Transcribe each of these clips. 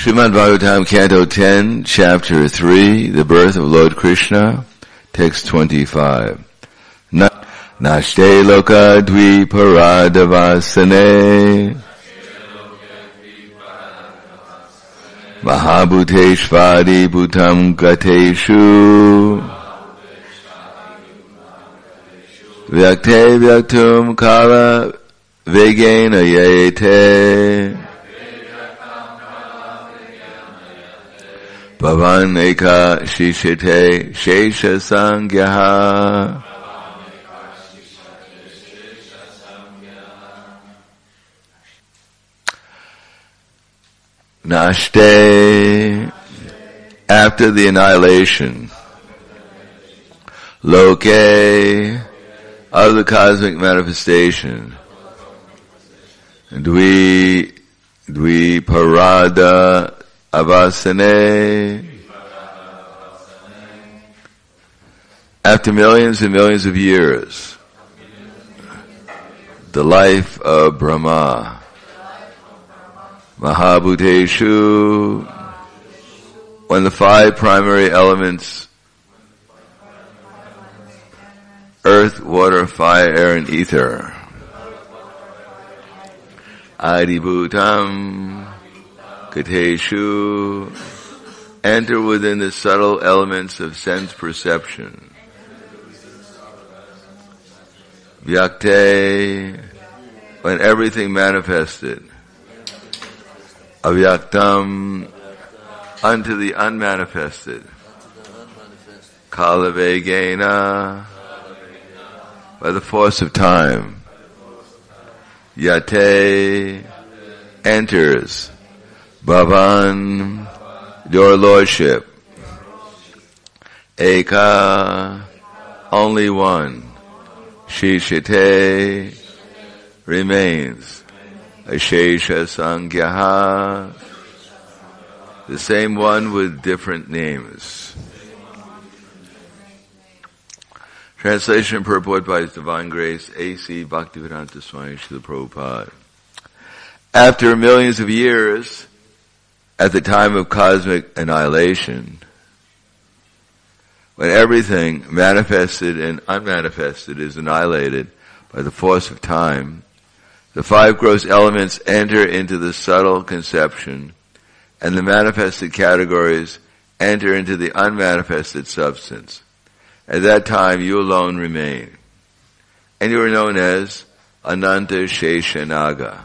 Srimad Bhagavatam, Canto 10, Chapter 3, The Birth of Lord Krishna, Text 25. Nashte loka dviparadavasane Mahabhuteshvadi bhutam gateshu Vyakte vyaktum kala vegena yete Bhavan eka shishite shesha sangyaha Nashte, after the annihilation, Loke, of the cosmic manifestation, Dviparada Avasane, after millions and millions of years, the life of Brahma, Mahabhuteshu, when the five primary elements, earth, water, fire, air, and ether, Adibhutam, Kateshu, enter within the subtle elements of sense perception. Vyakte, when everything manifested. Avyaktam, unto the unmanifested. Kalavegena, by the force of time. Yate, enters. Bhavan, your lordship. Eka, only one. Shishite, remains. Ashesha Sangyaha, the same one with different names. Translation and purport by His Divine Grace, A.C. Bhaktivedanta Swami Srila Prabhupada. After millions of years, at the time of cosmic annihilation, when everything manifested and unmanifested is annihilated by the force of time, the five gross elements enter into the subtle conception, and the manifested categories enter into the unmanifested substance. At that time, you alone remain. And you are known as Ananta Sheshanaga.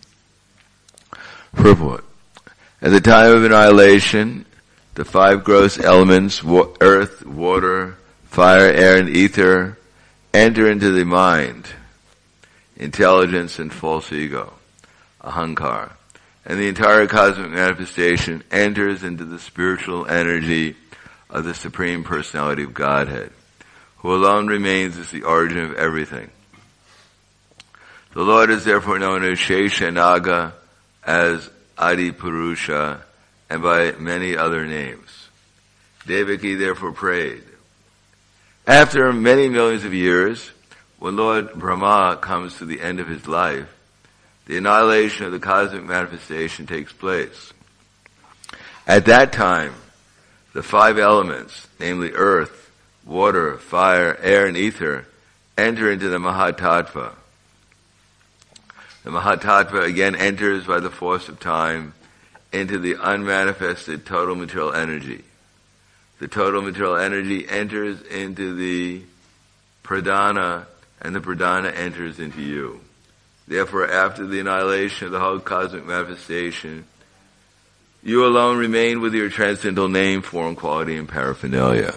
Purport. At the time of annihilation, the five gross elements, earth, water, fire, air, and ether, enter into the mind, intelligence, and false ego, ahankar. And the entire cosmic manifestation enters into the spiritual energy of the Supreme Personality of Godhead, who alone remains as the origin of everything. The Lord is therefore known as Sheshanaga, as Adi Purusha, and by many other names. Devaki therefore prayed. After many millions of years, when Lord Brahma comes to the end of his life, the annihilation of the cosmic manifestation takes place. At that time, the five elements, namely earth, water, fire, air, and ether, enter into the Mahatattva. The Mahatattva again enters by the force of time into the unmanifested total material energy. The total material energy enters into the Pradhana, and the Pradhana enters into you. Therefore, after the annihilation of the whole cosmic manifestation, you alone remain with your transcendental name, form, quality, and paraphernalia.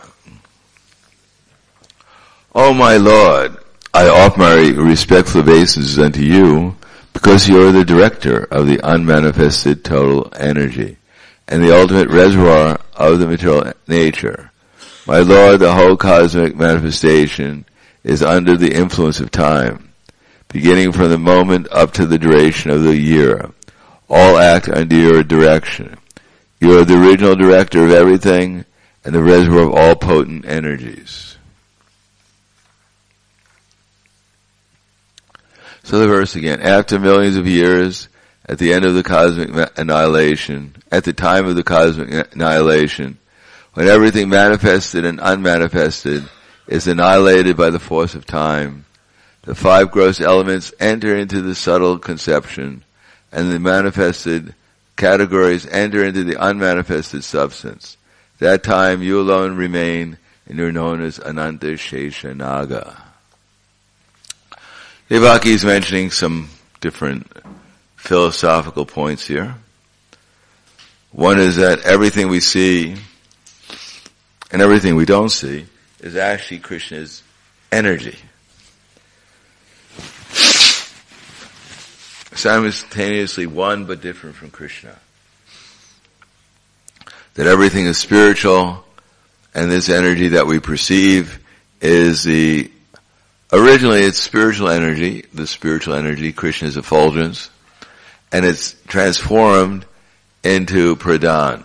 O my Lord, I offer my respectful obeisances unto you, because you are the director of the unmanifested total energy, and the ultimate reservoir of the material nature. My Lord, the whole cosmic manifestation is under the influence of time, beginning from the moment up to the duration of the year. All act under your direction. You are the original director of everything and the reservoir of all potent energies. So the verse again. After millions of years, at the end of the cosmic annihilation, at the time of the cosmic annihilation, when everything manifested and unmanifested is annihilated by the force of time, the five gross elements enter into the subtle conception, and the manifested categories enter into the unmanifested substance. That time you alone remain, and you're known as Ananta Shesha Naga. Devaki is mentioning some different philosophical points here. One is that everything we see and everything we don't see is actually Krishna's energy. Simultaneously one but different from Krishna. That everything is spiritual, and this energy that we perceive is originally it's spiritual energy, the spiritual energy, Krishna's effulgence, and it's transformed into pradhan,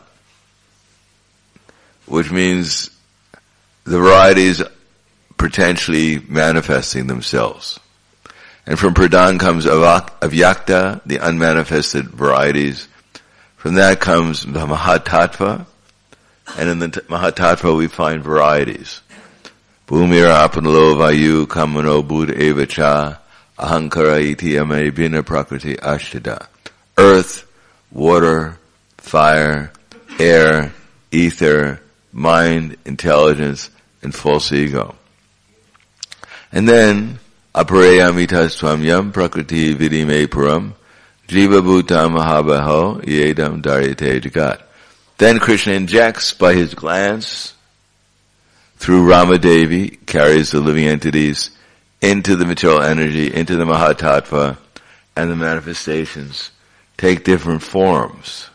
which means the varieties potentially manifesting themselves. And from pradhan comes avyakta, the unmanifested varieties. From that comes the mahatattva, and in the mahatattva we find varieties. Bhumira apanalo vayu kamano buddha evacha ahankara iti ame bina prakriti ashtadha. Earth, water, fire, air, ether, mind, intelligence, and false ego. And then, aparayamitas twamyam prakriti vidime puram jiva bhutam mahabaho yedam daryate jagat. Then Krishna injects by his glance through Ramadevi, carries the living entities into the material energy, into the mahatattva, and the manifestations take different forms.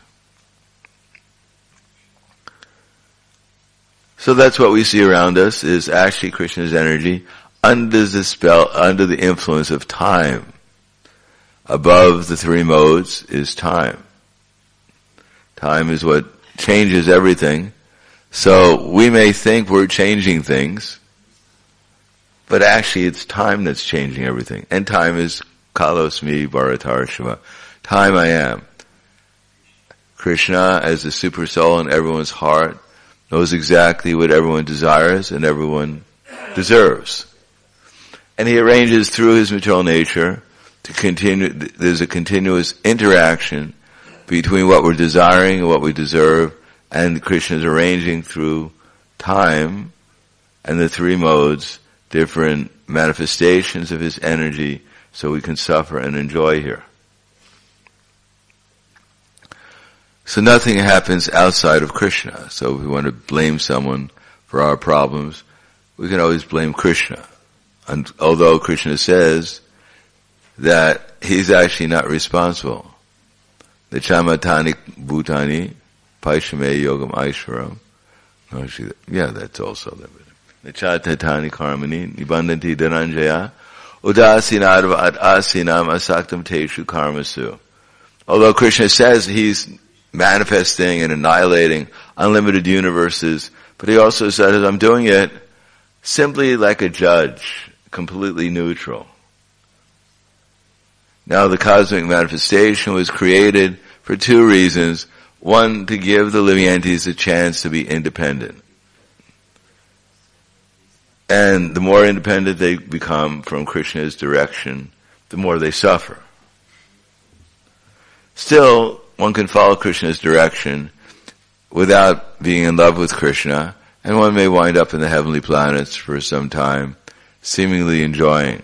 So that's what we see around us, is actually Krishna's energy under the influence of time. Above the three modes is time. Time is what changes everything. So we may think we're changing things, but actually it's time that's changing everything. And time is kalosmi bharatarshava. Time I am. Krishna, as the super soul in everyone's heart, knows exactly what everyone desires and everyone deserves. And he arranges through his material nature to continue, there's a continuous interaction between what we're desiring and what we deserve, and Krishna is arranging through time and the three modes different manifestations of his energy so we can suffer and enjoy here. So nothing happens outside of Krishna. So if we want to blame someone for our problems, we can always blame Krishna. And although Krishna says that he's actually not responsible. The chamatani bhutani paishame yogam aishvaram. Yeah, that's also the chatatani karmani nibandanti dhananjaya udasinadva asinam asaktam teshu karmasu. Although Krishna says he's manifesting and annihilating unlimited universes, but he also says, I'm doing it simply like a judge, completely neutral. Now the cosmic manifestation was created for two reasons. One, to give the living entities a chance to be independent. And the more independent they become from Krishna's direction, the more they suffer. Still, one can follow Krishna's direction without being in love with Krishna, and one may wind up in the heavenly planets for some time, seemingly enjoying.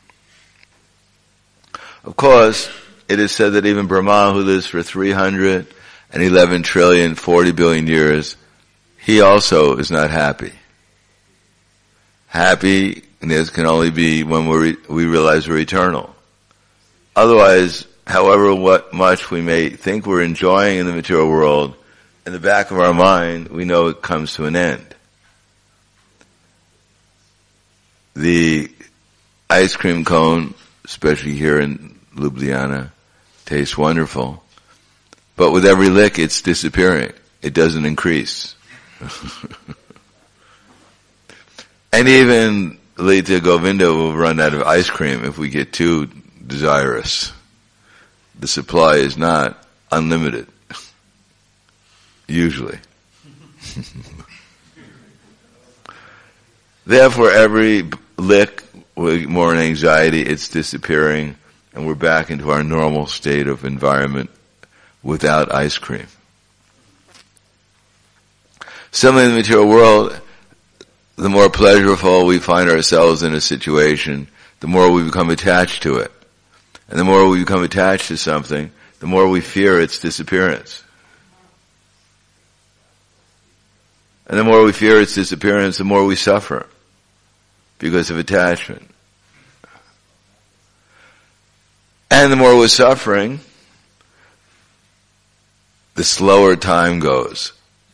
Of course, it is said that even Brahma, who lives for 311 trillion, 40 billion years, he also is not happy. Happiness can only be when we realize we're eternal. Otherwise, however much we may think we're enjoying in the material world, in the back of our mind, we know it comes to an end. The ice cream cone, especially here in Ljubljana, tastes wonderful, but with every lick it's disappearing. It doesn't increase. And even Lita Govinda will run out of ice cream if we get too desirous. the supply is not unlimited. Usually. Therefore, every lick with more anxiety, it's disappearing, and we're back into our normal state of environment without ice cream. Similarly, in the material world, the more pleasurable we find ourselves in a situation, the more we become attached to it. And the more we become attached to something, the more we fear its disappearance. And the more we fear its disappearance, the more we suffer because of attachment. And the more we're suffering, the slower time goes.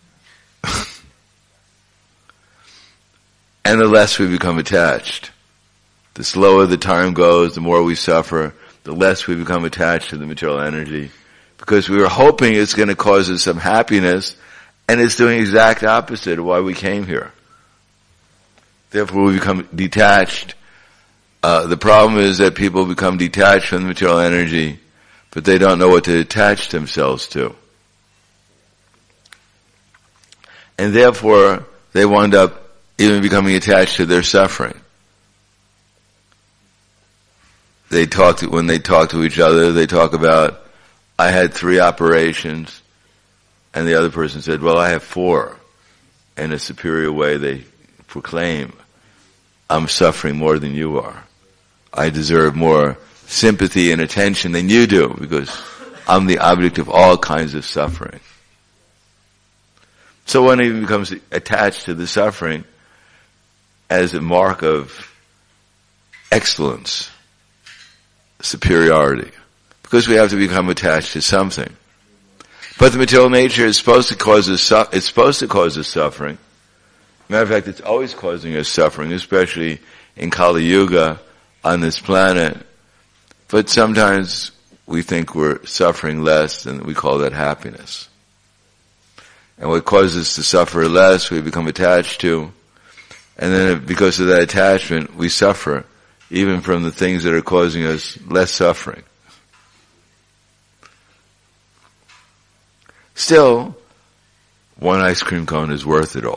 And the less we become attached. The slower the time goes, the more we suffer, the less we become attached to the material energy. Because we were hoping it's going to cause us some happiness, and it's doing the exact opposite of why we came here. Therefore we become detached. The problem is that people become detached from the material energy, but they don't know what to attach themselves to. And therefore they wind up even becoming attached to their suffering. When they talk to each other, they talk about, I had 3 operations, and the other person said, well, I have 4. In a superior way, they proclaim, I'm suffering more than you are. I deserve more sympathy and attention than you do, because I'm the object of all kinds of suffering. So one even becomes attached to the suffering as a mark of excellence, superiority, because we have to become attached to something. But the material nature is supposed to cause us suffering. Matter of fact, it's always causing us suffering, especially in Kali Yuga on this planet. But sometimes we think we're suffering less, and we call that happiness. And what causes us to suffer less, we become attached to. And then because of that attachment, we suffer, even from the things that are causing us less suffering. Still, one ice cream cone is worth it all.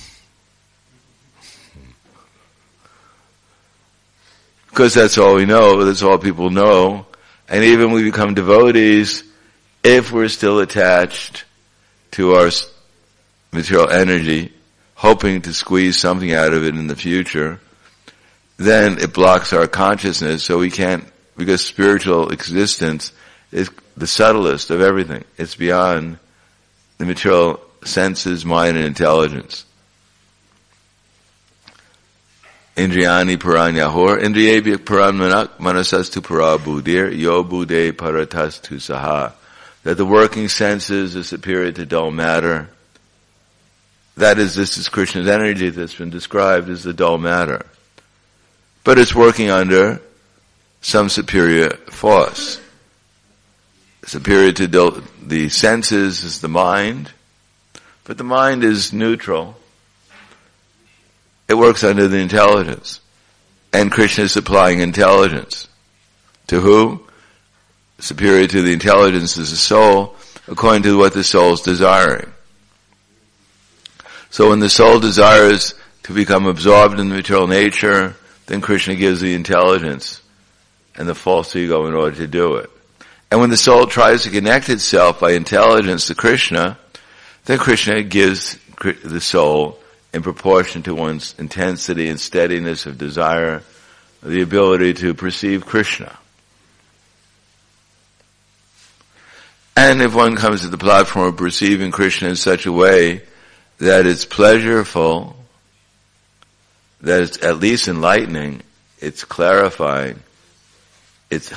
Because that's all we know, that's all people know. And even we become devotees, if we're still attached to our material energy, hoping to squeeze something out of it in the future, then it blocks our consciousness, so we can't, because spiritual existence is the subtlest of everything. It's beyond the material senses, mind, and intelligence. Indriyani paranyahor, indriyebhya paran manasastu para buddhir, yo buddhe paratastu saha. That the working senses are superior to dull matter. This is Krishna's energy that's been described as the dull matter. But it's working under some superior force. Superior to the senses is the mind, but the mind is neutral. It works under the intelligence. And Krishna is supplying intelligence. To who? Superior to the intelligence is the soul, according to what the soul is desiring. So when the soul desires to become absorbed in the material nature, then Krishna gives the intelligence and the false ego in order to do it. And when the soul tries to connect itself by intelligence to Krishna, then Krishna gives the soul, in proportion to one's intensity and steadiness of desire, the ability to perceive Krishna. And if one comes to the platform of perceiving Krishna in such a way that it's pleasurable, that it's at least enlightening, it's clarifying, it's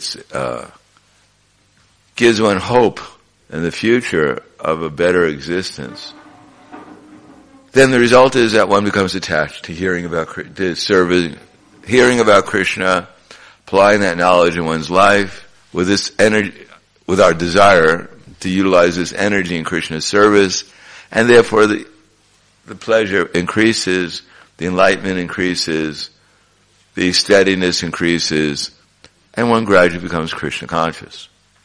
gives one hope in the future of a better existence, then the result is that one becomes attached to hearing about Krishna, applying that knowledge in one's life with this energy, with our desire to utilize this energy in Krishna's service, and therefore the pleasure increases, the enlightenment increases, the steadiness increases, and one gradually becomes Krishna conscious.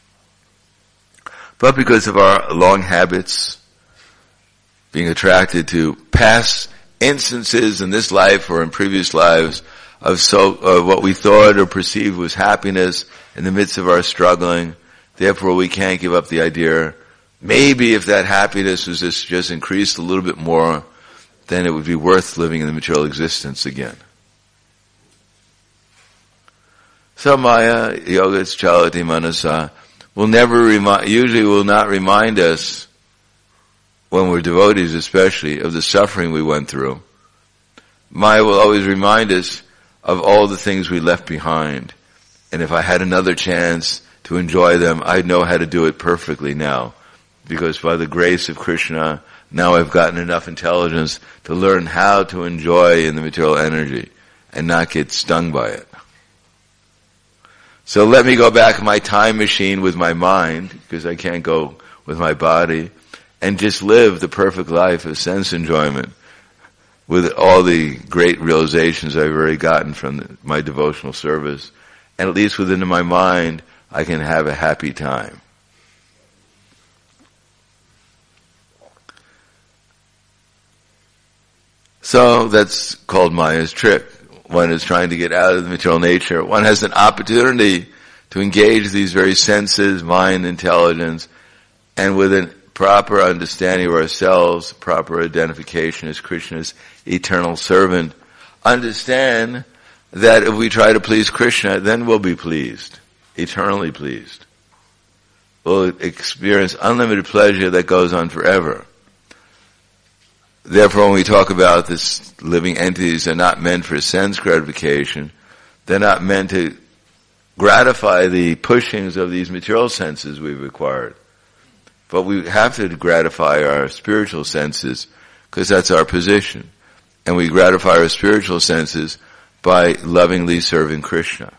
but because of our long habits, being attracted to past instances in this life or in previous lives of what we thought or perceived was happiness in the midst of our struggling. Therefore, we can't give up the idea, maybe if that happiness was just increased a little bit more, then it would be worth living in the material existence again. So Maya, yogas, chalati, manasa, usually will not remind us, when we're devotees especially, of the suffering we went through. Maya will always remind us of all the things we left behind. And if I had another chance to enjoy them, I'd know how to do it perfectly now. Because by the grace of Krishna, now I've gotten enough intelligence to learn how to enjoy in the material energy and not get stung by it. So let me go back in my time machine with my mind, because I can't go with my body, and just live the perfect life of sense enjoyment with all the great realizations I've already gotten from my devotional service. And at least within my mind, I can have a happy time. So that's called Maya's trick. One is trying to get out of the material nature. One has an opportunity to engage these very senses, mind, intelligence, and with a proper understanding of ourselves, proper identification as Krishna's eternal servant, understand that if we try to please Krishna, then we'll be pleased, eternally pleased. We'll experience unlimited pleasure that goes on forever. Therefore, when we talk about this living entities are not meant for sense gratification, they're not meant to gratify the pushings of these material senses we've acquired. But we have to gratify our spiritual senses, because that's our position. And we gratify our spiritual senses by lovingly serving Krishna.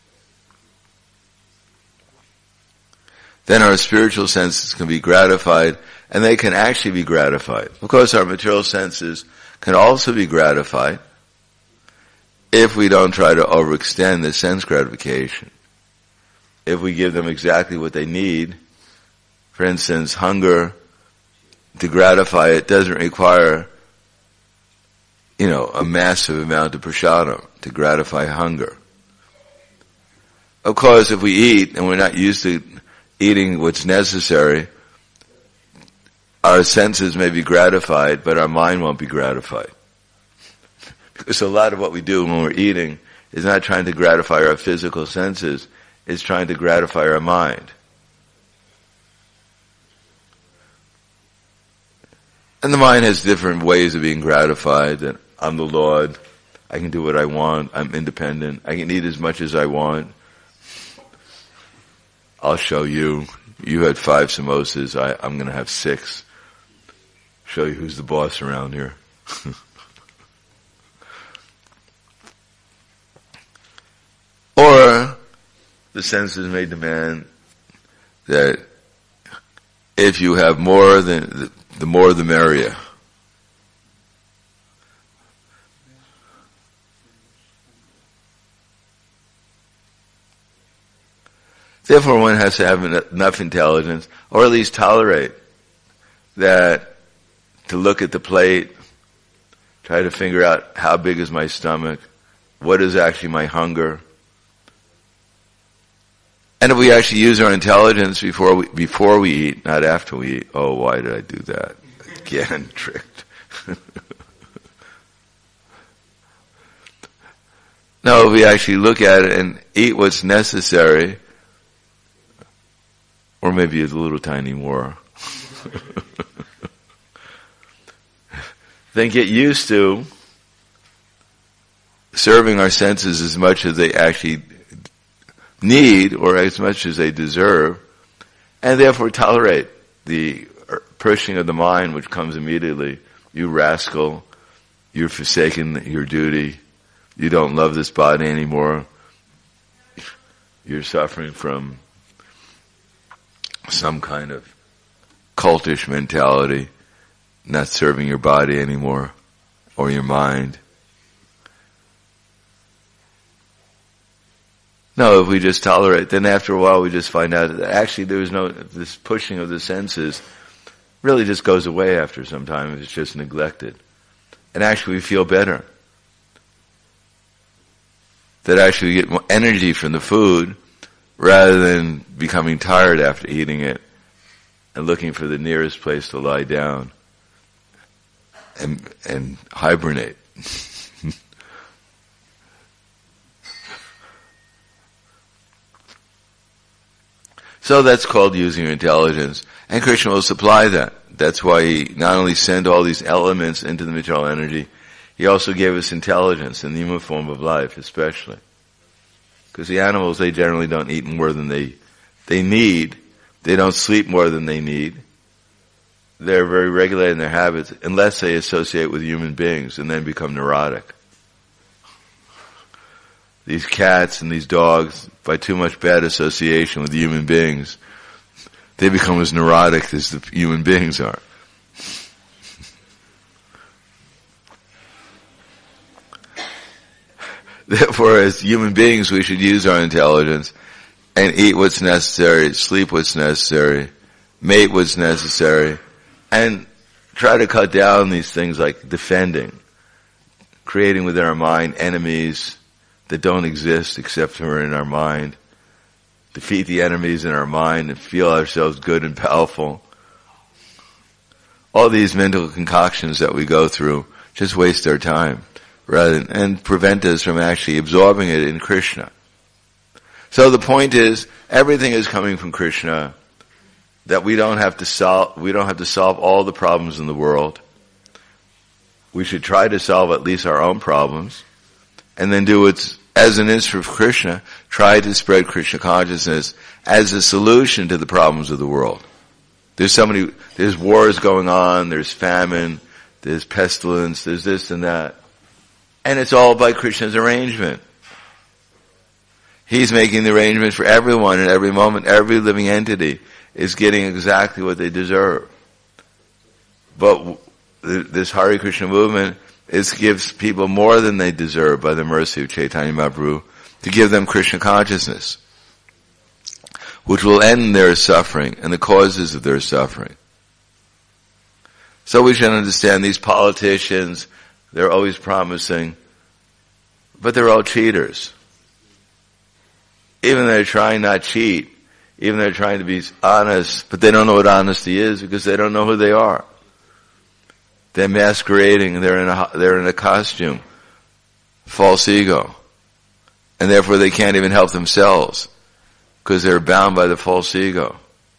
Then our spiritual senses can be gratified, and they can actually be gratified. Of course, our material senses can also be gratified if we don't try to overextend the sense gratification. If we give them exactly what they need, for instance, hunger, to gratify it doesn't require, a massive amount of prasadam to gratify hunger. Of course, if we eat and we're not used to eating what's necessary, our senses may be gratified, but our mind won't be gratified. Because a lot of what we do when we're eating is not trying to gratify our physical senses, it's trying to gratify our mind. And the mind has different ways of being gratified. That I'm the Lord, I can do what I want, I'm independent, I can eat as much as I want. I'll show you. You had 5 samosas, I'm going to have 6. Show you who's the boss around here. Or the senses may demand that if you have more, the more the merrier. Therefore, one has to have enough intelligence, or at least tolerate that, to look at the plate, try to figure out how big is my stomach, what is actually my hunger. And if we actually use our intelligence before we eat, not after we eat, oh, why did I do that? Again, tricked. No, if we actually look at it and eat what's necessary, or maybe a little tiny more, then get used to serving our senses as much as they actually need, or as much as they deserve, and therefore tolerate the pushing of the mind which comes immediately. You rascal, you've forsaken your duty, you don't love this body anymore, you're suffering from some kind of cultish mentality, not serving your body anymore, or your mind. No, if we just tolerate, then after a while we just find out that actually this pushing of the senses really just goes away after some time if it's just neglected. And actually we feel better. That actually we get more energy from the food rather than becoming tired after eating it and looking for the nearest place to lie down and hibernate. So that's called using your intelligence. And Krishna will supply that. That's why he not only sent all these elements into the material energy, he also gave us intelligence in the human form of life, especially. Because the animals, they generally don't eat more than they need. They don't sleep more than they need. They're very regulated in their habits, unless they associate with human beings and then become neurotic. These cats and these dogs, by too much bad association with human beings, they become as neurotic as the human beings are. Therefore, as human beings, we should use our intelligence and eat what's necessary, sleep what's necessary, mate what's necessary, and try to cut down these things like defending, creating within our mind enemies that don't exist except for in our mind, defeat the enemies in our mind and feel ourselves good and powerful. All these mental concoctions that we go through just waste our time and prevent us from actually absorbing it in Krishna. So the point is, everything is coming from Krishna, that we don't have to solve all the problems in the world. We should try to solve at least our own problems, and then do what's, as an instrument of Krishna, try to spread Krishna consciousness as a solution to the problems of the world. There's wars going on, there's famine, there's pestilence, there's this and that. And it's all by Krishna's arrangement. He's making the arrangement for everyone at every moment. Every living entity is getting exactly what they deserve. But this Hare Krishna movement gives people more than they deserve by the mercy of Chaitanya Mahaprabhu to give them Krishna consciousness, which will end their suffering and the causes of their suffering. So we should understand these politicians, they're always promising, but they're all cheaters. Even they're trying not cheat, even they're trying to be honest, but they don't know what honesty is because they don't know who they are. They're masquerading, they're in a costume, false ego. And therefore they can't even help themselves because they're bound by the false ego.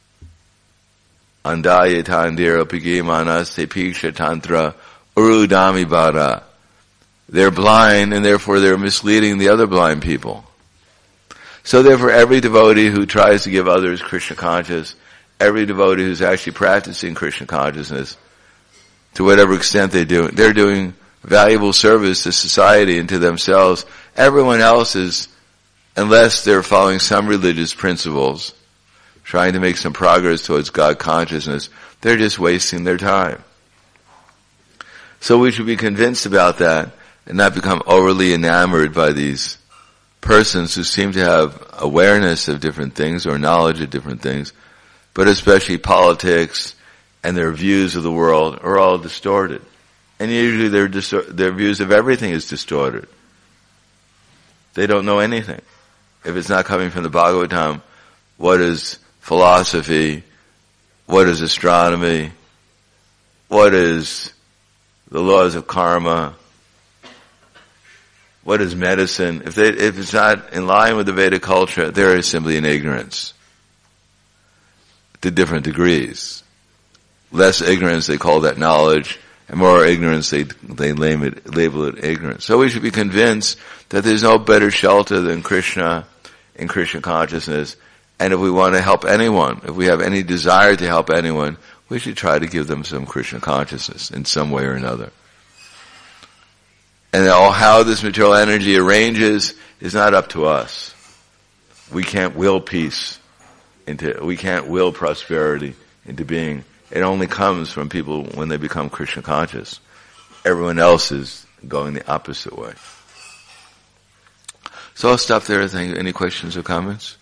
Andaya tandira pigimanas te piksha tantra urudami bara. They're blind and therefore they're misleading the other blind people. So therefore every devotee who tries to give others Krishna consciousness, every devotee who's actually practicing Krishna consciousness, to whatever extent they do, they're doing valuable service to society and to themselves. Everyone else is, unless they're following some religious principles, trying to make some progress towards God consciousness, they're just wasting their time. So we should be convinced about that and not become overly enamored by these persons who seem to have awareness of different things or knowledge of different things, but especially politics and their views of the world are all distorted. And usually their views of everything is distorted. They don't know anything. If it's not coming from the Bhagavatam, what is philosophy? What is astronomy? What is the laws of karma? What is medicine? If it's not in line with the Vedic culture, there is simply an ignorance to different degrees. Less ignorance, they call that knowledge, and more ignorance, they label it ignorance. So we should be convinced that there's no better shelter than Krishna in Krishna consciousness, and if we want to help anyone, if we have any desire to help anyone, we should try to give them some Krishna consciousness in some way or another. And how this material energy arranges is not up to us. We can't will peace we can't will prosperity into being. It only comes from people when they become Krishna conscious. Everyone else is going the opposite way. So I'll stop there. Any questions or comments?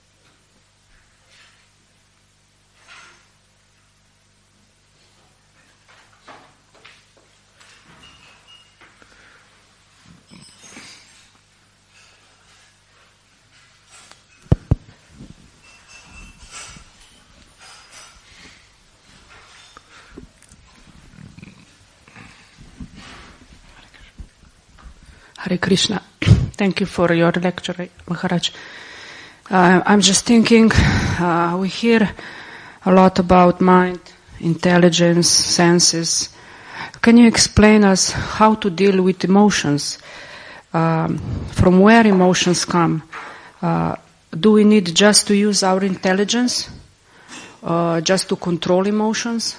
Hare Krishna. Thank you for your lecture, Maharaj. I'm just thinking, we hear a lot about mind, intelligence, senses. Can you explain us how to deal with emotions? From where emotions come? Do we need just to use our intelligence? Just to control emotions?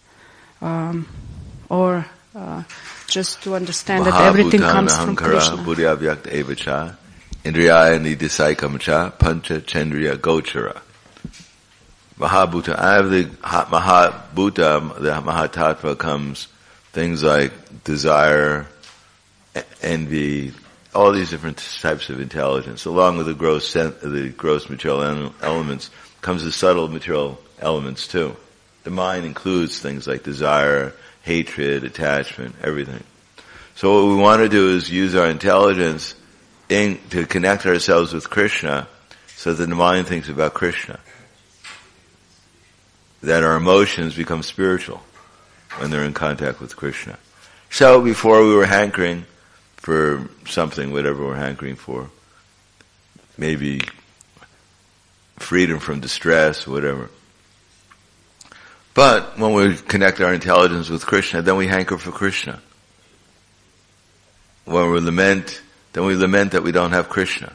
Or just to understand that everything comes from Krishna? Buddhyavyakta evacha, indriyaya nidisaikamcha, pancha chandriya gochara. Mahabhuta, out of the Mahabhuta, the Mahatattva comes things like desire, envy, all these different types of intelligence. Along with the gross material elements comes the subtle material elements too. The mind includes things like desire, hatred, attachment, everything. So what we want to do is use our intelligence to connect ourselves with Krishna so that the mind thinks about Krishna. That our emotions become spiritual when they're in contact with Krishna. So before we were hankering for something, whatever we're hankering for, maybe freedom from distress, whatever. But when we connect our intelligence with Krishna, then we hanker for Krishna. When we lament, then we lament that we don't have Krishna.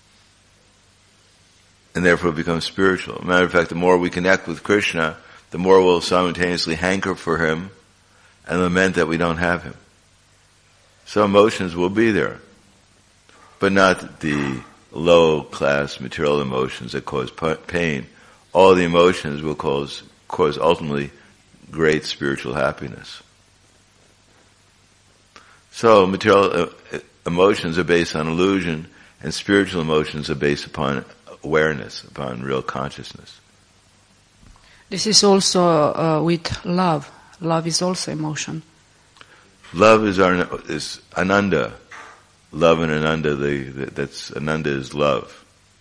And therefore become spiritual. As a matter of fact, the more we connect with Krishna, the more we'll simultaneously hanker for Him and lament that we don't have Him. So emotions will be there, but not the low-class material emotions that cause pain. All the emotions will cause ultimately great spiritual happiness. So material emotions are based on illusion, and spiritual emotions are based upon awareness, upon real consciousness. This is also with love. Love is also emotion. Love is Ananda. Love and Ananda, that's Ananda is love.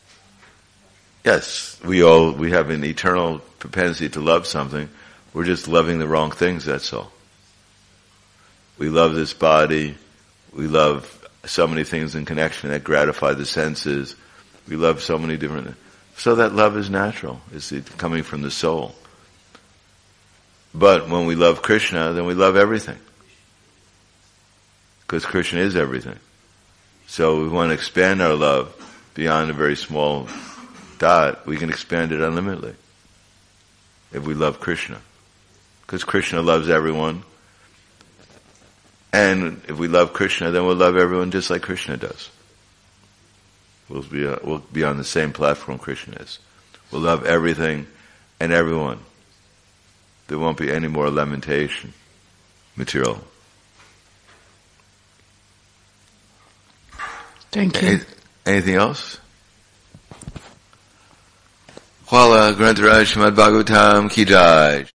Yes, we have an eternal propensity to love something. We're just loving the wrong things, that's all. We love this body. We love so many things in connection that gratify the senses. We love so many different. So that love is natural. It's coming from the soul. But when we love Krishna, then we love everything. Because Krishna is everything. So we want to expand our love beyond a very small dot. We can expand it unlimitedly if we love Krishna. Because Krishna loves everyone. And if we love Krishna, then we'll love everyone just like Krishna does. We'll be on the same platform Krishna is. We'll love everything and everyone. There won't be any more lamentation, material. Thank you. Anything else? Hwala Grantaraj Srimad Bhagavatam Ki Jai.